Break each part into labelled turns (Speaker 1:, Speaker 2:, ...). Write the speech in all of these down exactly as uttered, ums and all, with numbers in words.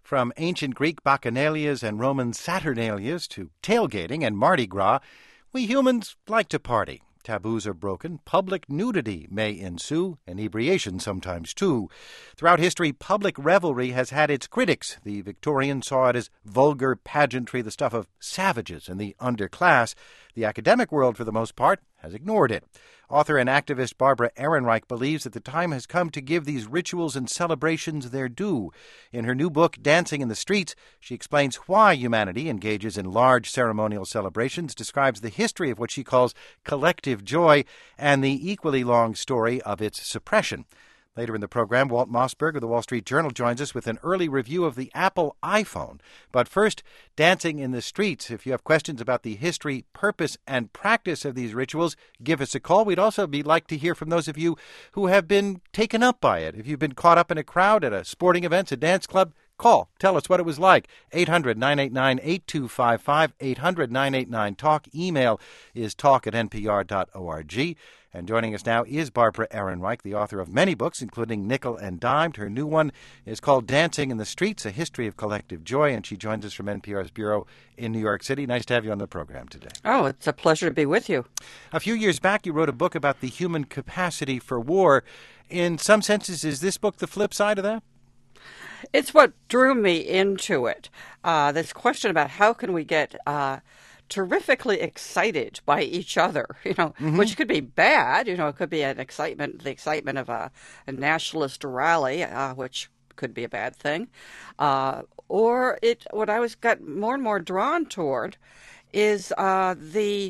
Speaker 1: From ancient Greek bacchanalias and Roman saturnalias to tailgating and Mardi Gras, we humans like to party. Taboos are broken, public nudity may ensue, inebriation sometimes too. Throughout history, public revelry has had its critics. The Victorians saw it as vulgar pageantry, the stuff of savages and the underclass. The academic world, for the most part, has ignored it. Author and activist Barbara Ehrenreich believes that the time has come to give these rituals and celebrations their due. In her new book, Dancing in the Streets, she explains why humanity engages in large ceremonial celebrations, describes the history of what she calls collective joy, and the equally long story of its suppression. Later in the program, Walt Mossberg of the Wall Street Journal joins us with an early review of the Apple iPhone. But first, Dancing in the Streets. If you have questions about the history, purpose, and practice of these rituals, give us a call. We'd also be like to hear from those of you who have been taken up by it. If you've been caught up in a crowd at a sporting event, a dance club, call. Tell us what it was like. eight hundred, nine eight nine, eight two five five, eight hundred, nine eight nine, talk. Email is talk at n p r dot org. And joining us now is Barbara Ehrenreich, the author of many books, including Nickel and Dimed. Her new one is called Dancing in the Streets, A History of Collective Joy, and she joins us from N P R's bureau in New York City. Nice to have you on the program today.
Speaker 2: Oh, it's a pleasure to be with you.
Speaker 1: A few years back, you wrote a book about the human capacity for war. In some senses, is this book the flip side of that?
Speaker 2: It's what drew me into it. Uh, this question about how can we get uh, terrifically excited by each other, you know, mm-hmm. which could be bad. You know, it could be an excitement, the excitement of a, a nationalist rally, uh, which could be a bad thing. Uh, or it, what I was got more and more drawn toward is uh, the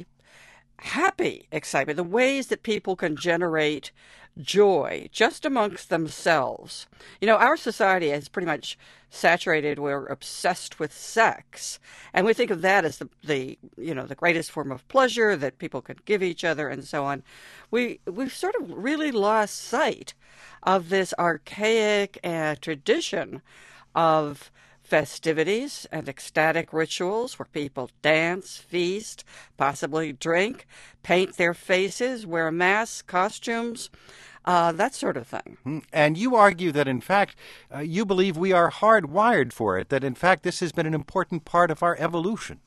Speaker 2: happy excitement, the ways that people can generate joy just amongst themselves. You know, our society is pretty much saturated. We're obsessed with sex, and we think of that as the, the you know, the greatest form of pleasure that people could give each other and so on. We, we've sort of really lost sight of this archaic uh, tradition of festivities and ecstatic rituals where people dance, feast, possibly drink, paint their faces, wear masks, costumes, uh, that sort of thing.
Speaker 1: And you argue that, in fact, uh, you believe we are hardwired for it, that, in fact, this has been an important part of our evolution.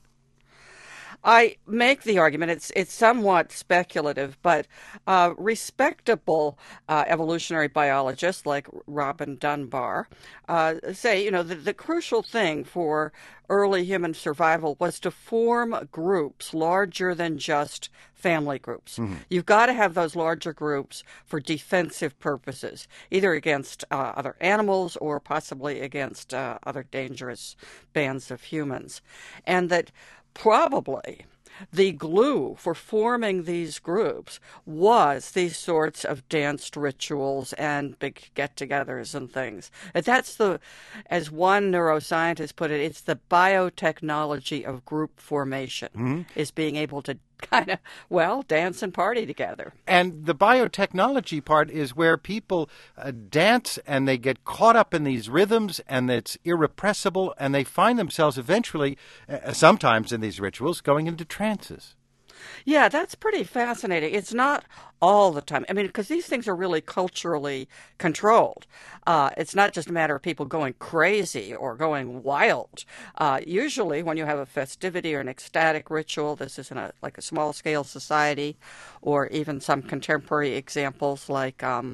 Speaker 2: I make the argument, it's it's somewhat speculative, but uh, respectable uh, evolutionary biologists like Robin Dunbar uh, say, you know, the, the crucial thing for early human survival was to form groups larger than just family groups. Mm-hmm. You've got to have those larger groups for defensive purposes, either against uh, other animals or possibly against uh, other dangerous bands of humans. And that probably the glue for forming these groups was these sorts of danced rituals and big get-togethers and things. And that's the, as one neuroscientist put it, it's the biotechnology of group formation, mm-hmm. is being able to kind of, well, dance and party together.
Speaker 1: And the biotechnology part is where people uh, dance and they get caught up in these rhythms and it's irrepressible and they find themselves eventually, uh, sometimes in these rituals, going into trances.
Speaker 2: Yeah, that's pretty fascinating. It's not all the time. I mean, because these things are really culturally controlled. Uh, it's not just a matter of people going crazy or going wild. Uh, usually when you have a festivity or an ecstatic ritual, this is in a, like a small-scale society, or even some contemporary examples like, um,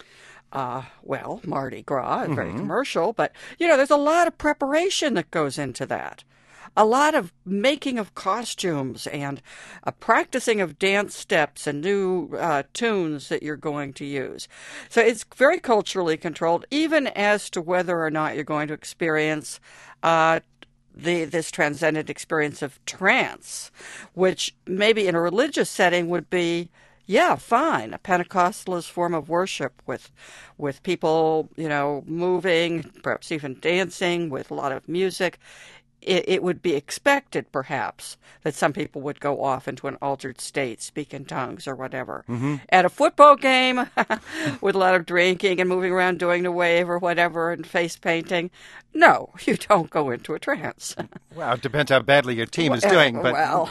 Speaker 2: uh, well, Mardi Gras, mm-hmm. very commercial, but, you know, there's a lot of preparation that goes into that. A lot of making of costumes and a practicing of dance steps and new uh, tunes that you're going to use. So it's very culturally controlled, even as to whether or not you're going to experience uh, the this transcendent experience of trance, which maybe in a religious setting would be, yeah, fine, a Pentecostalist form of worship with with people, you know, moving, perhaps even dancing with a lot of music. It, it would be expected, perhaps, that some people would go off into an altered state, speak in tongues or whatever. Mm-hmm. At a football game, with a lot of drinking and moving around doing the wave or whatever and face painting, no, you don't go into a trance.
Speaker 1: Well, it depends how badly your team is doing. But
Speaker 2: well.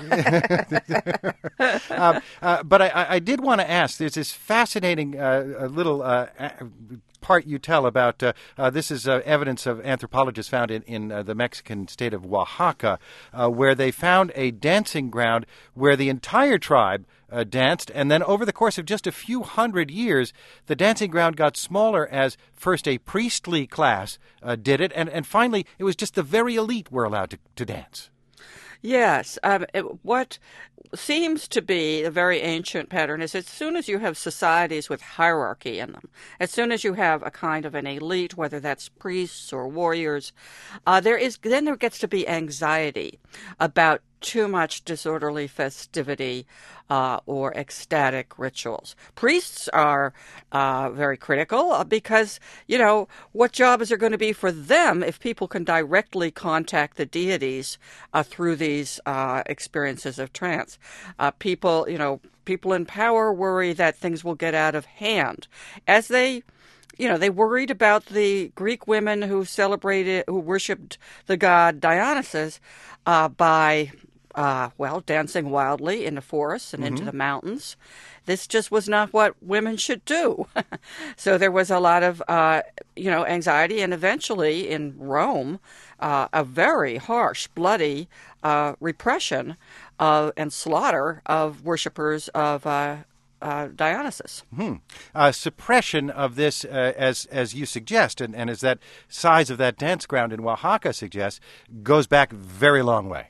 Speaker 1: uh, uh, but I, I did want to ask, there's this fascinating uh, little uh, part you tell about uh, uh, this is uh, evidence of anthropologists found in, in uh, the Mexican state of Oaxaca, uh, where they found a dancing ground where the entire tribe uh, danced, and then over the course of just a few hundred years, the dancing ground got smaller as first a priestly class uh, did it, and, and finally it was just the very elite were allowed to, to dance.
Speaker 2: Yes. Um, it, what seems to be a very ancient pattern is as soon as you have societies with hierarchy in them, as soon as you have a kind of an elite, whether that's priests or warriors, uh, there is then there gets to be anxiety about too much disorderly festivity uh, or ecstatic rituals. Priests are uh, very critical uh, because, you know, what job is there going to be for them if people can directly contact the deities uh, through these uh, experiences of trance? Uh, people, you know, people in power worry that things will get out of hand as they You know, they worried about the Greek women who celebrated, who worshipped the god Dionysus uh, by, uh, well, dancing wildly in the forests and mm-hmm. into the mountains. This just was not what women should do. So there was a lot of, uh, you know, anxiety, and eventually in Rome, uh, a very harsh, bloody uh, repression uh, and slaughter of worshippers of uh Uh, Dionysus.
Speaker 1: Hmm. Uh, suppression of this, uh, as as you suggest, and, and as that size of that dance ground in Oaxaca suggests, goes back a very long way.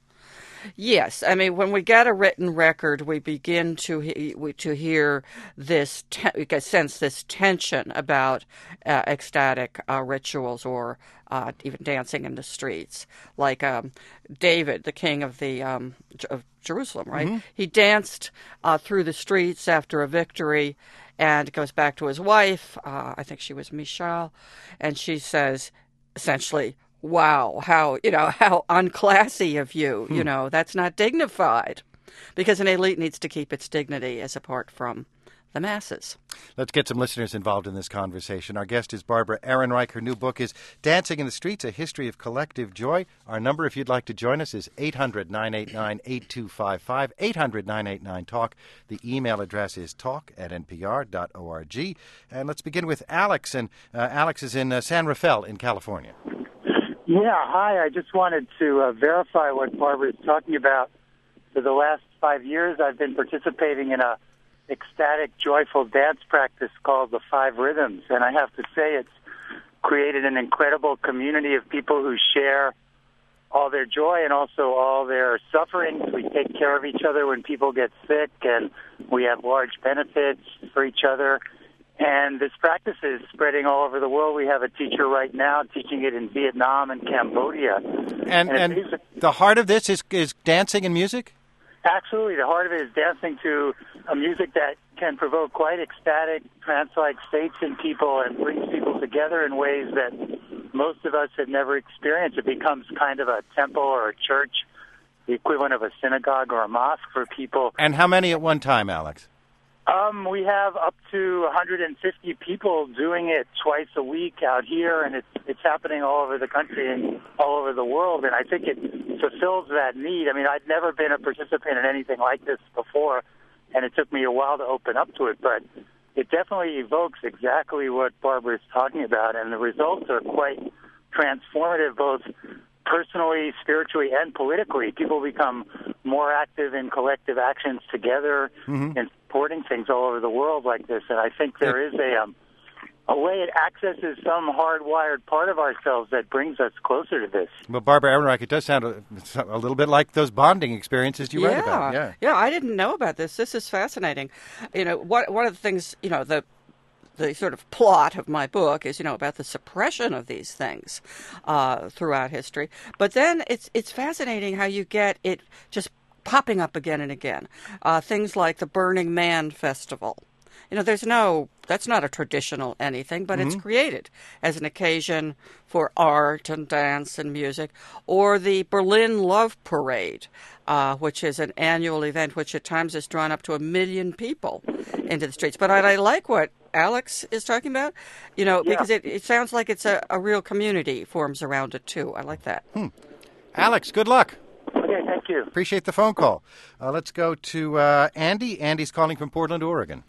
Speaker 2: Yes, I mean, when we get a written record, we begin to he- we, to hear this, te- we can sense this tension about uh, ecstatic uh, rituals or uh, even dancing in the streets, like um, David, the king of the um, of Jerusalem, right? Mm-hmm. He danced uh, through the streets after a victory, and goes back to his wife. Uh, I think she was Michal, and she says, essentially, wow, how, you know, how unclassy of you. Hmm. You know, that's not dignified, because an elite needs to keep its dignity as apart from the masses.
Speaker 1: Let's get some listeners involved in this conversation. Our guest is Barbara Ehrenreich. Her new book is Dancing in the Streets, A History of Collective Joy. Our number, if you'd like to join us, is eight hundred, nine eight nine, eight two five five, eight hundred, nine eight nine, talk. The email address is talk at n p r dot org. And let's begin with Alex. And uh, Alex is in uh, San Rafael in California.
Speaker 3: Yeah, hi. I just wanted to uh, verify what Barbara is talking about. For the last five years, I've been participating in a ecstatic, joyful dance practice called the Five Rhythms, and I have to say it's created an incredible community of people who share all their joy and also all their sufferings. We take care of each other when people get sick, and we have large benefits for each other. And this practice is spreading all over the world. We have a teacher right now teaching it in Vietnam and Cambodia.
Speaker 1: And, and, and the heart of this is, is dancing and music?
Speaker 3: Absolutely. The heart of it is dancing to a music that can provoke quite ecstatic, trance-like states in people and brings people together in ways that most of us have never experienced. It becomes kind of a temple or a church, the equivalent of a synagogue or a mosque for people.
Speaker 1: And how many at one time, Alex?
Speaker 3: Um, we have up to one hundred fifty people doing it twice a week out here, and it's it's happening all over the country and all over the world, and I think it fulfills that need. I mean, I'd never been a participant in anything like this before, and it took me a while to open up to it, but it definitely evokes exactly what Barbara is talking about, and the results are quite transformative, both personally, spiritually, and politically. People become more active in collective actions together mm-hmm. and supporting things all over the world like this. And I think there is a um, a way it accesses some hardwired part of ourselves that brings us closer to this.
Speaker 1: Well, Barbara Ehrenreich, it does sound a, a little bit like those bonding experiences you
Speaker 2: yeah.
Speaker 1: read about. Yeah,
Speaker 2: yeah, I didn't know about this. This is fascinating. You know, what, one of the things, you know, the the sort of plot of my book is, you know, about the suppression of these things uh, throughout history. But then it's it's fascinating how you get it just popping up again and again. Uh, things like the Burning Man Festival. You know, there's no, that's not a traditional anything, but mm-hmm. it's created as an occasion for art and dance and music. Or the Berlin Love Parade, uh, which is an annual event which at times has drawn up to a million people into the streets. But I, I like what Alex is talking about, you know,
Speaker 3: yeah.
Speaker 2: because it, it sounds like it's a, a real community forms around it, too. I like that.
Speaker 1: Hmm. Alex, good luck.
Speaker 3: Okay, thank you.
Speaker 1: Appreciate the phone call. Uh, let's go to uh, Andy. Andy's calling from Portland, Oregon.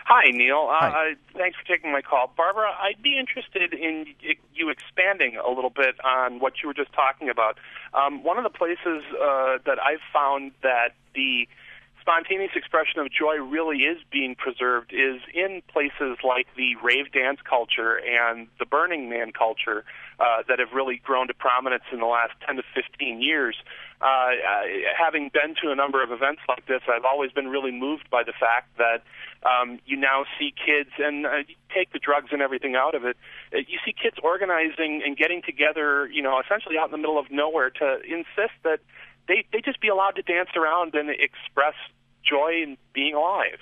Speaker 4: Hi, Neil. Uh,
Speaker 1: Hi.
Speaker 4: Thanks for taking my call. Barbara, I'd be interested in you expanding a little bit on what you were just talking about. Um, one of the places uh, that I've found that the spontaneous expression of joy really is being preserved is in places like the rave dance culture and the Burning Man culture uh, that have really grown to prominence in the last ten to fifteen years. Uh, having been to a number of events like this, I've always been really moved by the fact that um, you now see kids, and uh, take the drugs and everything out of it, uh, you see kids organizing and getting together, you know, essentially out in the middle of nowhere to insist that they, they just be allowed to dance around and express joy in being alive.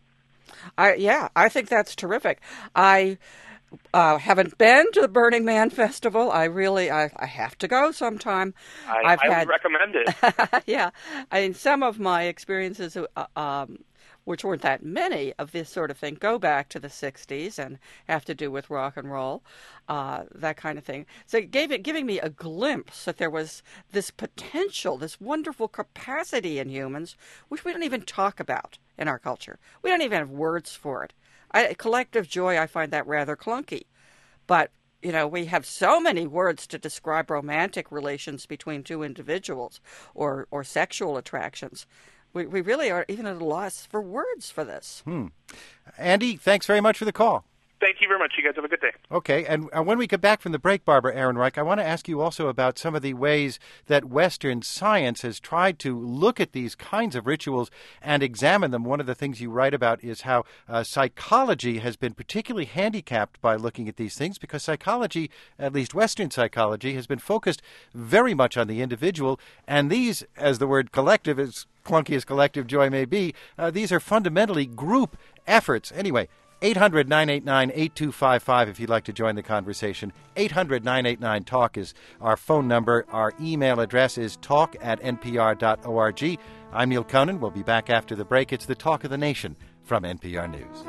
Speaker 2: I, yeah, I think that's terrific. I uh, haven't been to the Burning Man Festival. I really, I, I have to go sometime.
Speaker 4: I,
Speaker 2: I've
Speaker 4: I
Speaker 2: had,
Speaker 4: would recommend it.
Speaker 2: yeah, I mean, some of my experiences, uh, um, which weren't that many of this sort of thing, go back to the sixties and have to do with rock and roll, uh, that kind of thing. So it gave it, giving me a glimpse that there was this potential, this wonderful capacity in humans, which we don't even talk about in our culture. We don't even have words for it. I, collective joy, I find that rather clunky. But, you know, we have so many words to describe romantic relations between two individuals or, or sexual attractions. We, we really are even at a loss for words for this.
Speaker 1: Hmm. Andy, thanks very much for the call.
Speaker 4: Thank you very much. You guys have a good day.
Speaker 1: Okay, and uh, when we get back from the break, Barbara Ehrenreich, I want to ask you also about some of the ways that Western science has tried to look at these kinds of rituals and examine them. One of the things you write about is how uh, psychology has been particularly handicapped by looking at these things, because psychology, at least Western psychology, has been focused very much on the individual, and these, as the word collective is clunky as collective joy may be, uh, these are fundamentally group efforts. Anyway, eight hundred, nine eight nine, eight two five five if you'd like to join the conversation. eight hundred, nine eight nine, talk is our phone number. Our email address is talk at n p r dot org. I'm Neil Conan. We'll be back after the break. It's the Talk of the Nation from N P R News.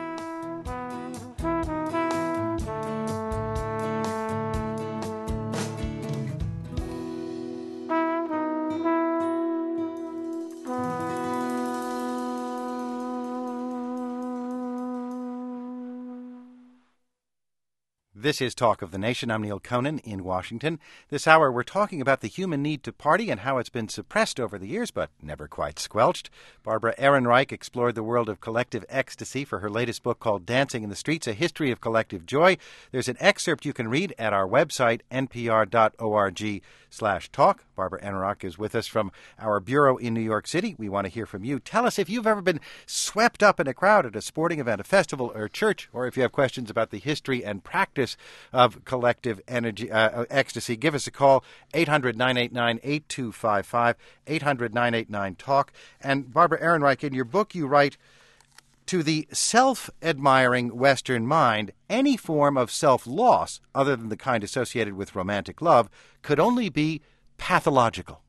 Speaker 1: This is Talk of the Nation. I'm Neil Conan in Washington. This hour we're talking about the human need to party and how it's been suppressed over the years, but never quite squelched. Barbara Ehrenreich explored the world of collective ecstasy for her latest book called Dancing in the Streets, A History of Collective Joy. There's an excerpt you can read at our website, n p r dot org slash talk. Barbara Ehrenreich is with us from our bureau in New York City. We want to hear from you. Tell us if you've ever been swept up in a crowd at a sporting event, a festival, or a church, or if you have questions about the history and practice of collective energy uh, ecstasy. Give us a call, eight hundred, nine eight nine, eight two five five, eight hundred, nine eight nine, talk. And Barbara Ehrenreich, in your book you write, to the self-admiring Western mind, any form of self-loss, other than the kind associated with romantic love, could only be pathological.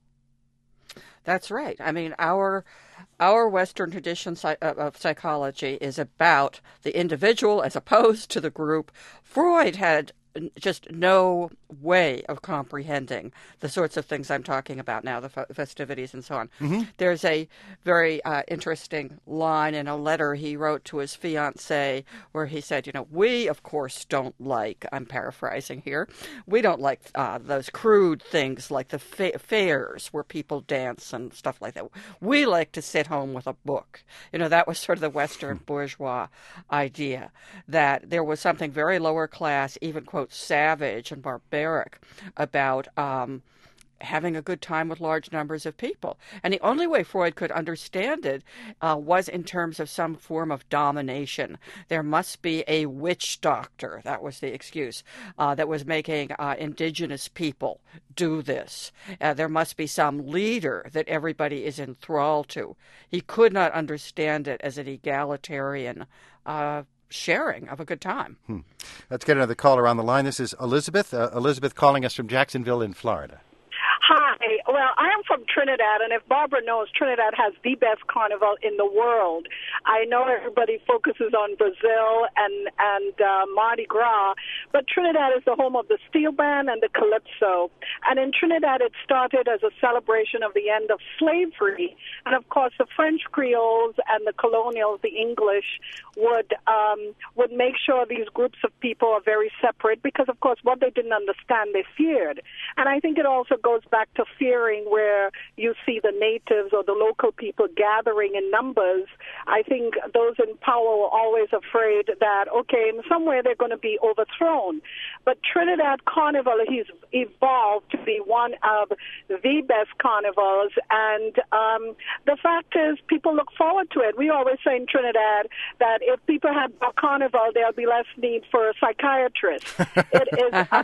Speaker 2: That's right. I mean, our our Western tradition of psychology is about the individual as opposed to the group. Freud had just no way of comprehending the sorts of things I'm talking about now, the festivities and so on. Mm-hmm. There's a very uh, interesting line in a letter he wrote to his fiancée where he said, you know, we, of course, don't like, I'm paraphrasing here, we don't like uh, those crude things like the fa- fairs where people dance and stuff like that. We like to sit home with a book. You know, that was sort of the Western bourgeois idea, that there was something very lower class, even, quote, savage and barbaric about um, having a good time with large numbers of people. And the only way Freud could understand it uh, was in terms of some form of domination. There must be a witch doctor, that was the excuse, uh, that was making uh, indigenous people do this. Uh, there must be some leader that everybody is enthralled to. He could not understand it as an egalitarian uh sharing of a good time.
Speaker 1: Hmm. Let's get another caller on the line. This is Elizabeth. Uh, Elizabeth calling us from Jacksonville in Florida.
Speaker 5: Hi. Well, I I'm from Trinidad, and if Barbara knows, Trinidad has the best carnival in the world. I know everybody focuses on Brazil and and uh, Mardi Gras, but Trinidad is the home of the steel band and the calypso. And in Trinidad, it started as a celebration of the end of slavery, and of course, the French Creoles and the colonials, the English, would um, would make sure these groups of people are very separate because, of course, what they didn't understand, they feared. And I think it also goes back to fearing where you see the natives or the local people gathering in numbers. I think those in power were always afraid that, okay, in some way they're going to be overthrown. But Trinidad Carnival has evolved to be one of the best carnivals, and um, the fact is people look forward to it. We always say in Trinidad that if people have a carnival, there'll be less need for a psychiatrist. It is a,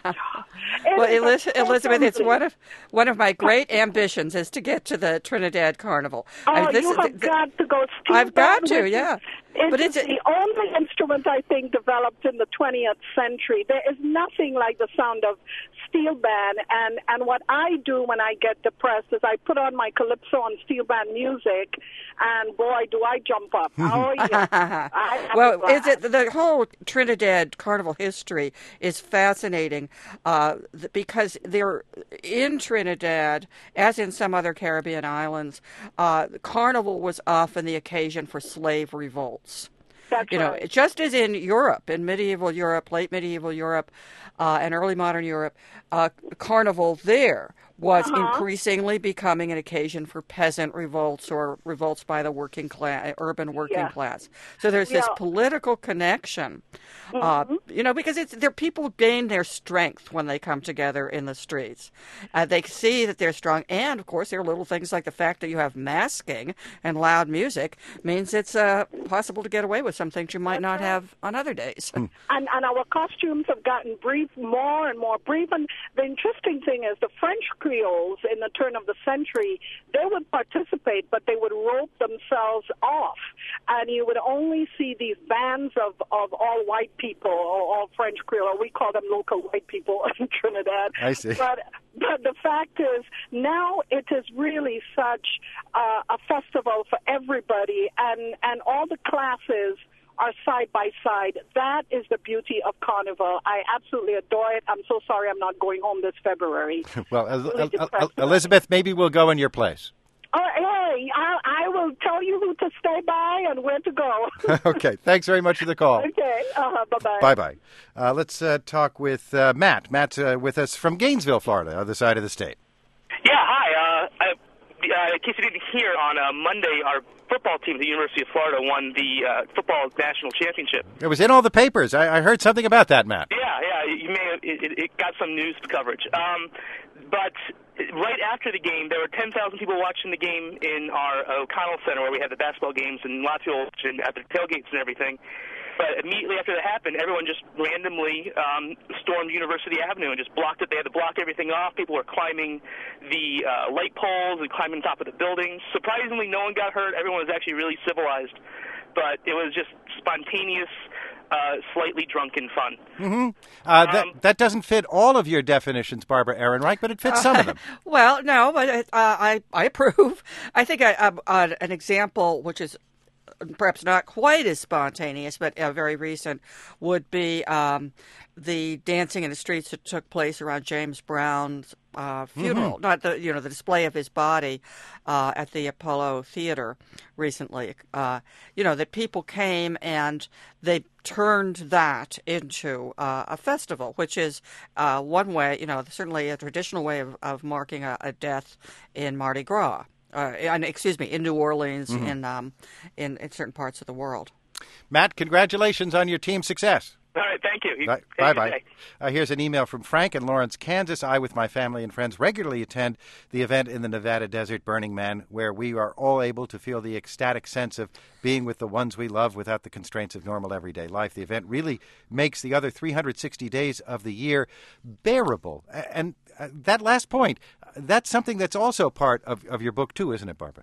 Speaker 5: it
Speaker 2: well,
Speaker 5: is
Speaker 2: Elis-
Speaker 5: a
Speaker 2: Elizabeth, it's
Speaker 5: assembly.
Speaker 2: one of one of my great ambitions is to get to the Trinidad Carnival.
Speaker 5: Oh,
Speaker 2: I mean, this
Speaker 5: you
Speaker 2: is-
Speaker 5: have
Speaker 2: th- th-
Speaker 5: got to go. Steel
Speaker 2: I've got
Speaker 5: band,
Speaker 2: to,
Speaker 5: which
Speaker 2: yeah.
Speaker 5: Is, it's
Speaker 2: But it's a-
Speaker 5: the only instrument I think developed in the twentieth century. There is nothing like the sound of steel band. And, and what I do when I get depressed is I put on my calypso and steel band music, and boy, do I jump up. Oh, yeah. I have
Speaker 2: well,
Speaker 5: a blast.
Speaker 2: is it the whole Trinidad Carnival history is fascinating uh, th- because they're in Trinidad, as in some other Caribbean islands. Uh, the carnival was often the occasion for slave revolts.
Speaker 5: That's
Speaker 2: You know,
Speaker 5: right.
Speaker 2: just as in Europe, in medieval Europe, late medieval Europe, uh, and early modern Europe, uh, carnival there was
Speaker 5: Uh-huh.
Speaker 2: increasingly becoming an occasion for peasant revolts or revolts by the working class, urban working
Speaker 5: Yeah.
Speaker 2: class. So there's this
Speaker 5: Yeah.
Speaker 2: political connection, uh, you know, because it's their people gain their strength when they come together in the streets. Uh, they see that they're strong, and of course, there are little things like the fact that you have masking and loud music means it's uh, possible to get away with some things you might not have on other days.
Speaker 5: And, and our costumes have gotten brief, more and more brief. And the interesting thing is the French Creoles in the turn of the century, they would participate, but they would rope themselves off. And you would only see these bands of, of all white people, or all French Creole. We call them local white people in Trinidad.
Speaker 1: I see.
Speaker 5: But, but the fact is, now it is really such uh, a festival for everybody, and, and all the classes are side by side. That is the beauty of Carnival. I absolutely adore it. I'm so sorry I'm not going home this February.
Speaker 1: Well, El-
Speaker 5: Really
Speaker 1: El-
Speaker 5: depressed
Speaker 1: El-
Speaker 5: about
Speaker 1: Elizabeth, maybe we'll go in your place.
Speaker 5: Oh, hey, I, I will tell you who to stay by and where to go.
Speaker 1: Okay, thanks very much for the call.
Speaker 5: Okay, uh-huh, bye-bye.
Speaker 1: Bye-bye. Uh, let's uh, talk with uh, Matt. Matt's uh, with us from Gainesville, Florida, other side of the state.
Speaker 6: Yeah, hi. Uh, I, uh, in case you didn't hear, on uh, Monday, our football team at the University of Florida won the uh, football national championship.
Speaker 1: It was in all the papers. I, I heard something about that, Matt.
Speaker 6: Yeah, yeah, you may have, it, it got some news coverage. Um, but right after the game, there were ten thousand people watching the game in our O'Connell Center where we had the basketball games and lots of people watching at the tailgates and everything. But immediately after that happened, everyone just randomly um, stormed University Avenue and just blocked it. They had to block everything off. People were climbing the uh, light poles and climbing top of the buildings. Surprisingly, no one got hurt. Everyone was actually really civilized. But it was just spontaneous, uh, slightly drunken fun.
Speaker 1: Mm-hmm. Uh, that,
Speaker 6: Um,
Speaker 1: that doesn't fit all of your definitions, Barbara Ehrenreich, but it fits some of them.
Speaker 2: Well, no, but uh, I I approve. I think I, uh, uh, an example which is perhaps not quite as spontaneous, but uh, very recent, would be um, the dancing in the streets that took place around James Brown's uh, funeral.
Speaker 1: Mm-hmm.
Speaker 2: Not the you know the display of his body uh, at the Apollo Theater recently. Uh, you know that people came and they turned that into uh, a festival, which is uh, one way, you know, certainly a traditional way of, of marking a, a death in Mardi Gras. Uh, and, excuse me, in New Orleans,
Speaker 1: Mm-hmm.
Speaker 2: in, um, in in certain parts of the world.
Speaker 1: Matt, congratulations on your team's success.
Speaker 6: All right, thank you. You-
Speaker 1: Bye
Speaker 6: have a good
Speaker 1: bye.
Speaker 6: day.
Speaker 1: Uh, here's an email from Frank in Lawrence, Kansas. I, with my family and friends, regularly attend the event in the Nevada desert, Burning Man, where we are all able to feel the ecstatic sense of being with the ones we love without the constraints of normal everyday life. The event really makes the other three hundred sixty days of the year bearable. A- And uh, that last point, uh, that's something that's also part of, of your book, too, isn't it, Barbara?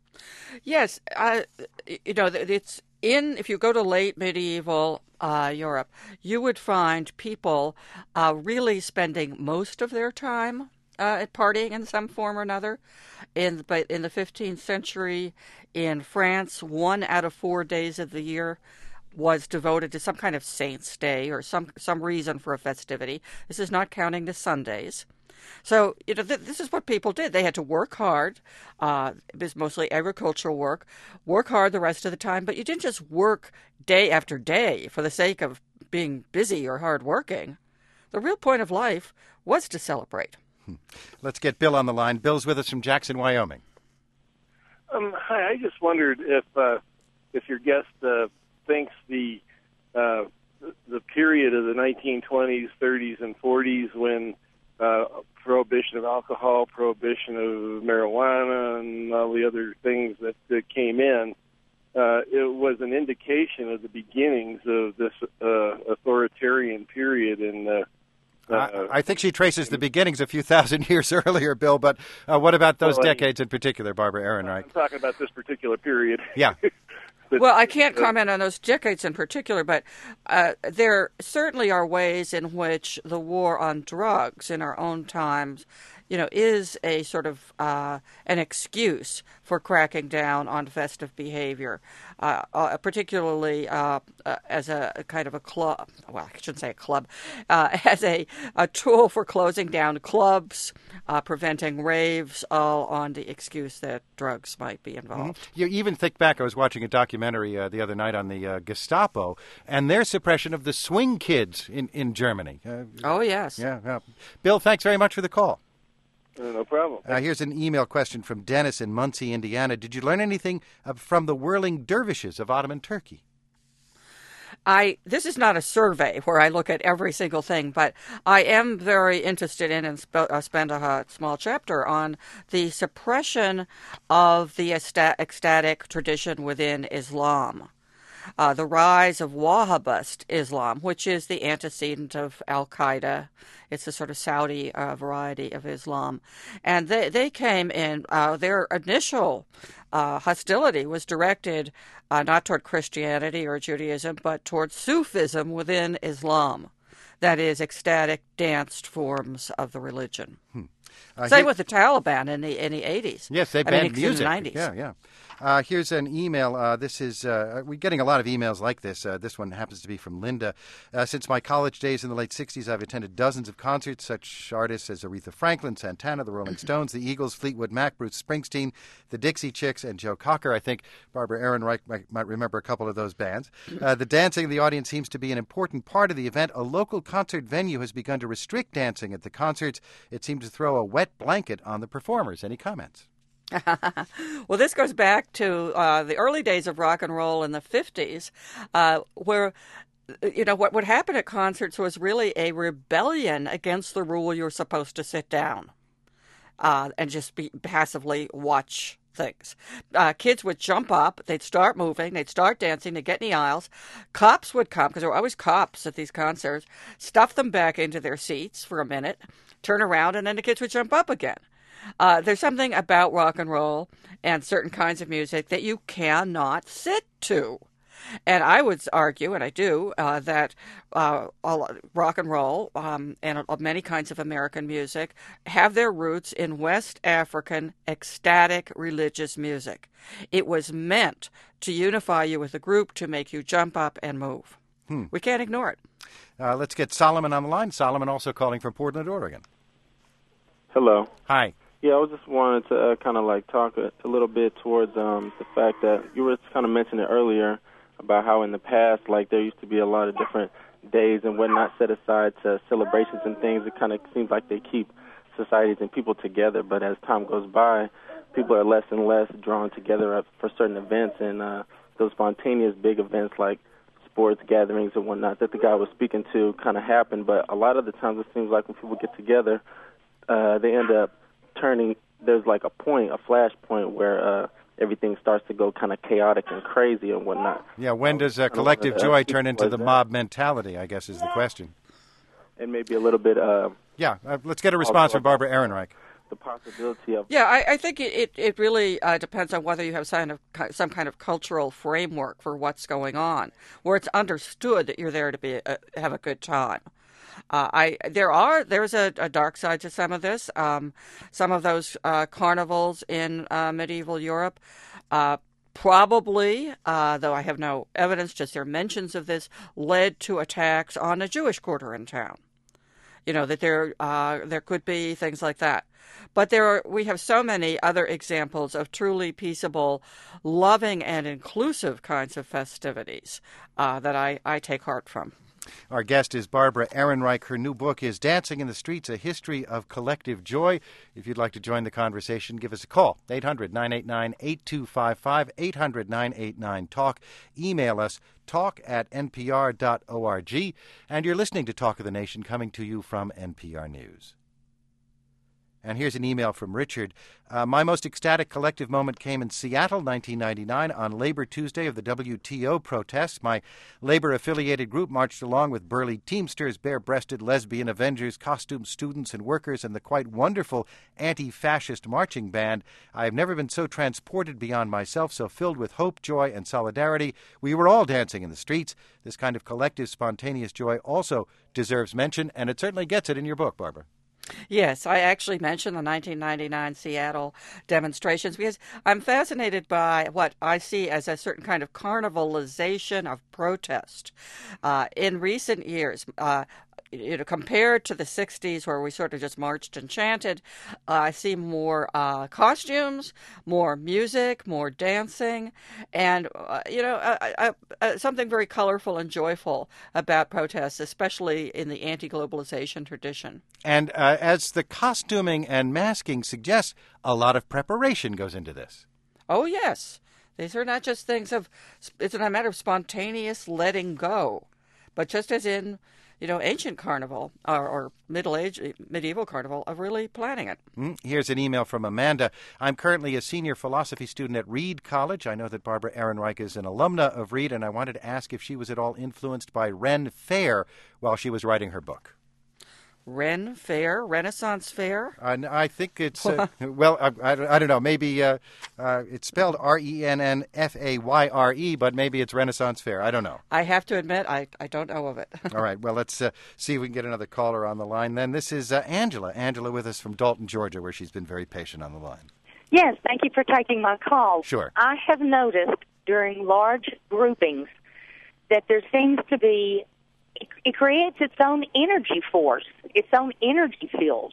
Speaker 2: Yes, uh, you know, it's in, if you go to late medieval uh, Europe, you would find people uh, really spending most of their time uh, at partying in some form or another. In but in the fifteenth century, in France, one out of four days of the year was devoted to some kind of saint's day or some some reason for a festivity. This is not counting the Sundays. So, you know, th- this is what people did. They had to work hard. Uh, it was mostly agricultural work. Work hard the rest of the time, but you didn't just work day after day for the sake of being busy or hardworking. The real point of life was to celebrate.
Speaker 1: Let's get Bill on the line. Bill's with us from Jackson, Wyoming.
Speaker 7: Um, hi, I just wondered if uh, if your guest uh, thinks the uh, the period of the nineteen twenties, thirties, and forties when uh, prohibition of alcohol, prohibition of marijuana, and all the other things that, that came in, uh, it was an indication of the beginnings of this uh, authoritarian period in uh,
Speaker 1: Uh, I think she traces the beginnings a few thousand years earlier, Bill, but uh, what about those
Speaker 7: well,
Speaker 1: decades in particular, Barbara Ehrenreich?
Speaker 7: I'm talking about this particular period.
Speaker 1: Yeah.
Speaker 7: But,
Speaker 2: well, I can't
Speaker 7: uh,
Speaker 2: comment on those decades in particular, but uh, there certainly are ways in which the war on drugs in our own times, you know, is a sort of uh, an excuse for cracking down on festive behavior, uh, uh, particularly uh, uh, as a, a kind of a club. Well, I shouldn't say a club, uh, as a, a tool for closing down clubs, uh, preventing raves, all on the excuse that drugs might be involved.
Speaker 1: Mm-hmm. You even think back, I was watching a documentary uh, the other night on the uh, Gestapo and their suppression of the swing kids in, in Germany. Uh,
Speaker 2: oh, yes.
Speaker 1: Yeah, yeah. Bill, thanks very much for the call.
Speaker 7: Uh, no problem.
Speaker 1: Uh, here's an email question from Dennis in Muncie, Indiana. Did you learn anything uh, from the whirling dervishes of Ottoman Turkey?
Speaker 2: I this is not a survey where I look at every single thing, but I am very interested in and sp- uh, spend a uh, small chapter on the suppression of the ecsta- ecstatic tradition within Islam. Uh, the rise of Wahhabist Islam, which is the antecedent of Al-Qaeda. It's a sort of Saudi uh, variety of Islam. And they, they came in, uh, their initial uh, hostility was directed uh, not toward Christianity or Judaism, but toward Sufism within Islam. That is, ecstatic, danced forms of the religion.
Speaker 1: Hmm. Uh,
Speaker 2: Same
Speaker 1: here,
Speaker 2: with the Taliban in the in the eighties.
Speaker 1: Yes, they
Speaker 2: I
Speaker 1: banned
Speaker 2: mean,
Speaker 1: music.
Speaker 2: In the nineties.
Speaker 1: Yeah, yeah. Uh, here's an email. Uh, this is uh, we're getting a lot of emails like this. Uh, this one happens to be from Linda. Uh, since my college days in the late sixties, I've attended dozens of concerts. Such artists as Aretha Franklin, Santana, the Rolling Stones, the Eagles, Fleetwood Mac, Bruce Springsteen, the Dixie Chicks, and Joe Cocker. I think Barbara Ehrenreich might, might remember a couple of those bands. Uh, the dancing of the audience seems to be an important part of the event. A local concert venue has begun to restrict dancing at the concerts. It seemed to throw a wet blanket on the performers. Any comments?
Speaker 2: Well, this goes back to uh, the early days of rock and roll in the fifties, uh, where, you know, what would happen at concerts was really a rebellion against the rule you're supposed to sit down uh, and just be passively watch things. Uh, kids would jump up, they'd start moving, they'd start dancing, they'd get in the aisles. Cops would come, because there were always cops at these concerts, stuff them back into their seats for a minute, turn around, and then the kids would jump up again. Uh, there's something about rock and roll and certain kinds of music that you cannot sit to. And I would argue, and I do, uh, that uh, rock and roll um, and uh, many kinds of American music have their roots in West African ecstatic religious music. It was meant to unify you with a group, to make you jump up and move. Hmm. We can't ignore it.
Speaker 1: Uh, let's get Solomon on the line. Solomon also calling from Portland, Oregon.
Speaker 8: Hello.
Speaker 1: Hi.
Speaker 8: Yeah, I was just wanted to uh, kind of like talk a, a little bit towards um, the fact that you were kind of mentioning earlier about how in the past, like, there used to be a lot of different days and whatnot set aside to celebrations and things. It kind of seems like they keep societies and people together, but as time goes by, people are less and less drawn together for certain events, and uh, those spontaneous big events like sports gatherings and whatnot that the guy was speaking to kind of happen. But a lot of the times it seems like when people get together, uh, they end up turning, there's like a point, a flash point where uh, everything starts to go kind of chaotic and crazy and whatnot.
Speaker 1: Yeah, when does uh, collective joy turn into the mob mentality, I guess is the question.
Speaker 8: And maybe a little bit... Uh,
Speaker 1: yeah, uh, let's get a response from Barbara Ehrenreich.
Speaker 8: The possibility of...
Speaker 2: Yeah, I, I think it, it, it really uh, depends on whether you have some, of, some kind of cultural framework for what's going on, where it's understood that you're there to be uh, have a good time. Uh, I there are there's a, a dark side to some of this. Um, some of those uh, carnivals in uh, medieval Europe, uh, probably, uh, though I have no evidence, just their mentions of this, led to attacks on a Jewish quarter in town. You know, that there uh, there could be things like that. But there are, we have so many other examples of truly peaceable, loving, and inclusive kinds of festivities uh, that I, I take heart from.
Speaker 1: Our guest is Barbara Ehrenreich. Her new book is Dancing in the Streets, A History of Collective Joy. If you'd like to join the conversation, give us a call, eight hundred, nine eight nine, eight two five five, eight hundred, nine eight nine, TALK. Email us, talk at n p r dot org. And you're listening to Talk of the Nation, coming to you from N P R News. And here's an email from Richard. Uh, my most ecstatic collective moment came in Seattle, nineteen ninety-nine, on Labor Tuesday of the W T O protests. My labor-affiliated group marched along with burly Teamsters, bare-breasted lesbian Avengers, costumed students and workers, and the quite wonderful anti-fascist marching band. I have never been so transported beyond myself, so filled with hope, joy, and solidarity. We were all dancing in the streets. This kind of collective, spontaneous joy also deserves mention, and it certainly gets it in your book, Barbara.
Speaker 2: Yes, I actually mentioned the nineteen ninety-nine Seattle demonstrations because I'm fascinated by what I see as a certain kind of carnivalization of protest. Uh, in recent years, uh, you know, compared to the sixties where we sort of just marched and chanted, uh, I see more uh, costumes, more music, more dancing, and, uh, you know, uh, uh, uh, something very colorful and joyful about protests, especially in the anti-globalization tradition.
Speaker 1: And uh, as the costuming and masking suggests, a lot of preparation goes into this.
Speaker 2: Oh, yes. These are not just things of, it's a matter of spontaneous letting go, but just as in, you know, ancient carnival or, or middle age, medieval carnival of really planning it.
Speaker 1: Mm, here's an email from Amanda. I'm currently a senior philosophy student at Reed College. I know that Barbara Ehrenreich is an alumna of Reed, and I wanted to ask if she was at all influenced by Ren Fair while she was writing her book.
Speaker 2: Ren Fair, Renaissance Fair?
Speaker 1: Uh, I think it's, uh, well, I, I, I don't know, maybe uh, uh, it's spelled R E N N F A Y R E, but maybe it's Renaissance Fair. I don't know.
Speaker 2: I have to admit, I, I don't know of it.
Speaker 1: All right, well, let's uh, see if we can get another caller on the line then. This is uh, Angela. Angela with us from Dalton, Georgia, where she's been very patient on the line.
Speaker 9: Yes, thank you for taking my call.
Speaker 1: Sure.
Speaker 9: I have noticed during large groupings that there seems to be It, it creates its own energy force, its own energy field.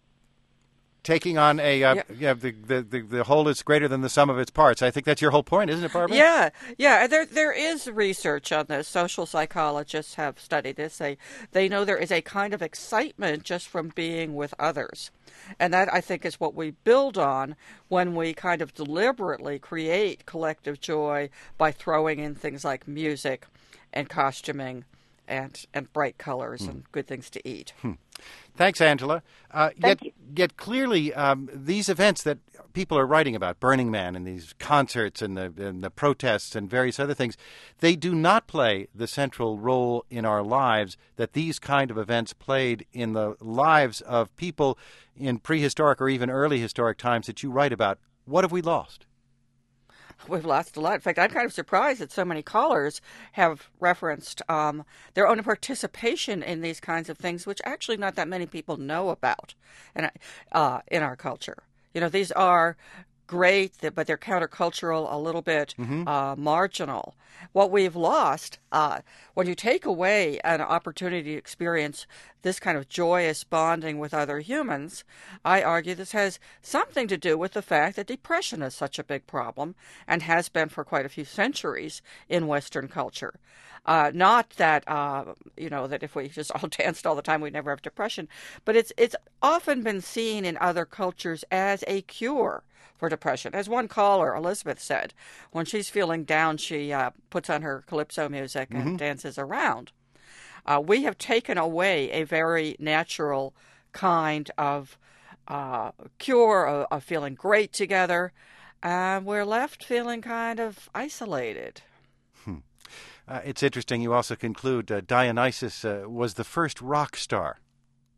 Speaker 1: Taking on a, uh, yeah, yeah the, the, the, the whole is greater than the sum of its parts. I think that's your whole point, isn't it, Barbara?
Speaker 2: Yeah, yeah. There, there is research on this. Social psychologists have studied this. They, they know there is a kind of excitement just from being with others. And that, I think, is what we build on when we kind of deliberately create collective joy by throwing in things like music and costuming and and bright colors hmm. and good things to eat.
Speaker 1: Hmm. Thanks, Angela. Uh,
Speaker 9: Thank
Speaker 1: yet,
Speaker 9: you.
Speaker 1: yet clearly, um, these events that people are writing about, Burning Man and these concerts and the, and the protests and various other things, they do not play the central role in our lives that these kind of events played in the lives of people in prehistoric or even early historic times that you write about. What have we lost?
Speaker 2: We've lost a lot. In fact, I'm kind of surprised that so many callers have referenced um, their own participation in these kinds of things, which actually not that many people know about and uh, in our culture. You know, these are great, but they're countercultural, a little bit mm-hmm. uh, marginal. What we've lost, uh, when you take away an opportunity to experience this kind of joyous bonding with other humans, I argue this has something to do with the fact that depression is such a big problem and has been for quite a few centuries in Western culture. Uh, not that, uh, you know, that if we just all danced all the time, we'd never have depression, but it's it's often been seen in other cultures as a cure for depression. As one caller, Elizabeth, said, when she's feeling down, she uh, puts on her calypso music and mm-hmm. dances around. Uh, we have taken away a very natural kind of uh, cure of, of feeling great together, and we're left feeling kind of isolated.
Speaker 1: Hmm. Uh, it's interesting. You also conclude uh, Dionysus uh, was the first rock star.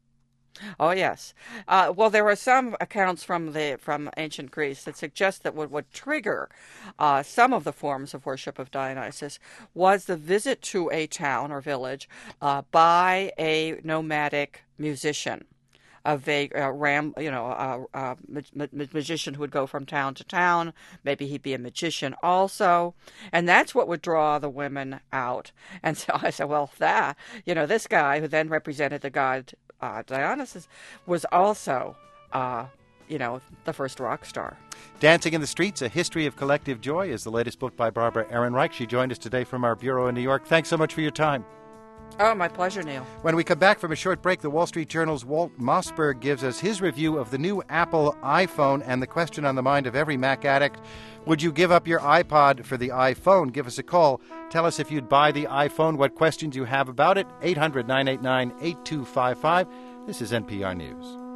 Speaker 2: Oh yes. Uh, well, there are some accounts from the from ancient Greece that suggest that what would trigger uh, some of the forms of worship of Dionysus was the visit to a town or village uh, by a nomadic musician. A vague, uh, ram, you know, a, a ma- ma- magician who would go from town to town. Maybe he'd be a magician also, and that's what would draw the women out. And so I said, well, that, you know, this guy who then represented the god uh, Dionysus was also, uh, you know, the first rock star.
Speaker 1: Dancing in the Streets, A History of Collective Joy is the latest book by Barbara Ehrenreich. She joined us today from our bureau in New York. Thanks so much for your time.
Speaker 2: Oh, my pleasure, Neil.
Speaker 1: When we come back from a short break, the Wall Street Journal's Walt Mossberg gives us his review of the new Apple iPhone and the question on the mind of every Mac addict. Would you give up your iPod for the iPhone? Give us a call. Tell us if you'd buy the iPhone, what questions you have about it. eight hundred, nine eight nine, eight two five five. This is N P R News.